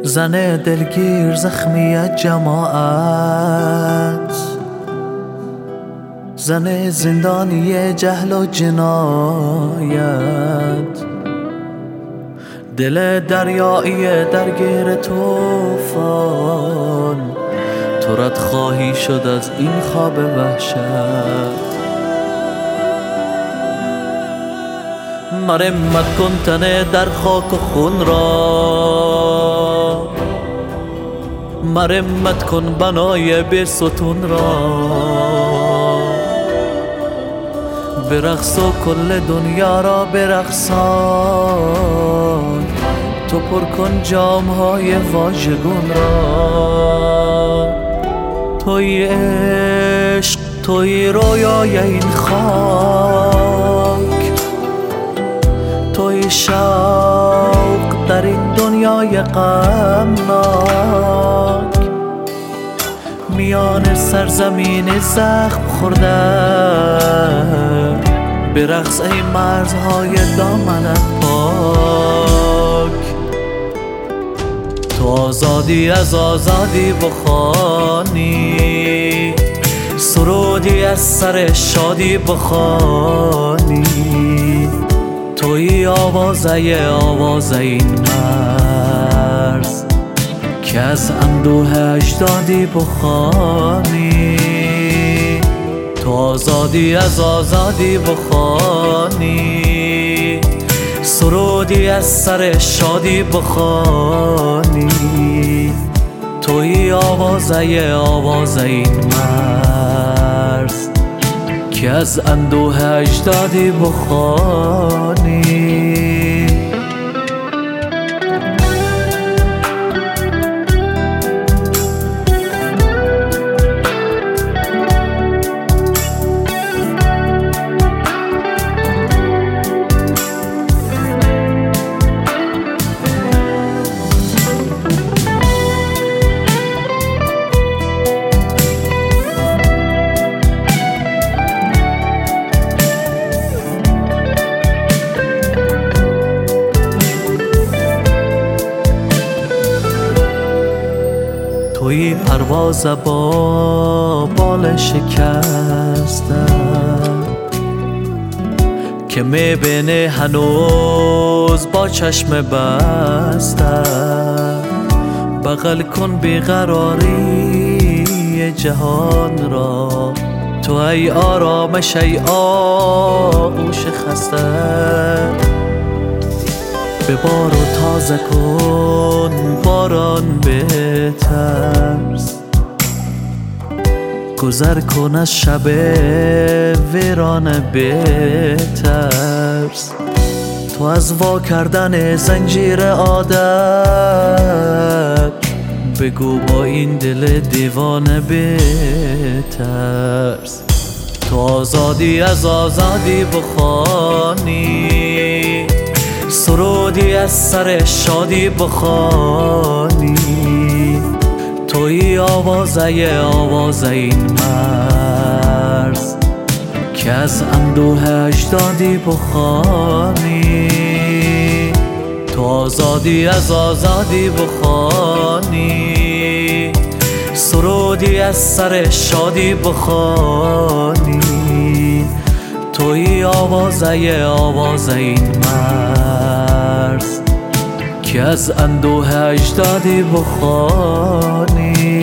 زن دلگیر زخمی جماعت، زن زندانی جهل و جنایت، دل دریایی درگیر طوفان، تو رد خواهی شد از این خواب وحشت. مرمت کن تن در خاک و خون را، مرمت کن بنای بی ستون را، برقص و کل دنیا را برقصان، تو پر کن جامهای واژگون را. توی عشق، توی رویای این خاک، توی شوق در این دنیای غمناک، میان سرزمین زخم خورده برقص ای مرزهای دامنت پاک. تو آزادی از آزادی بخوانی، سرودی از سر شادی بخوانی، توی آوازه این مرز که از اندوه اجدادی بخوانی. تو آزادی از آزادی بخوانی، سرودی از سر شادی بخوانی، توی آوازه این مرز که از اندوه اجدادی بخوانی. توی پرواز با بال شکستم که میبینه هنوز با چشم بستم. بغل کن بیقراری جهان را، تو ای آرامش ای آغوش خسته. ببار و تازه کن باران بترس، گذر کن از شب ویران بترس. تو از وا کردن زنجیر عادت بگو با این دل دیوانه بترس. تو آزادی از آزادی بخوانی، سرودی از سر شادی بخوانی، توی آوازه این مرز که از اندوه اجدادی بخوانی. تو آزادی از آزادی بخوانی، سرودی از سر شادی بخوانی، توی آوازه این مرز که از اندوه اجدادی بخوانی.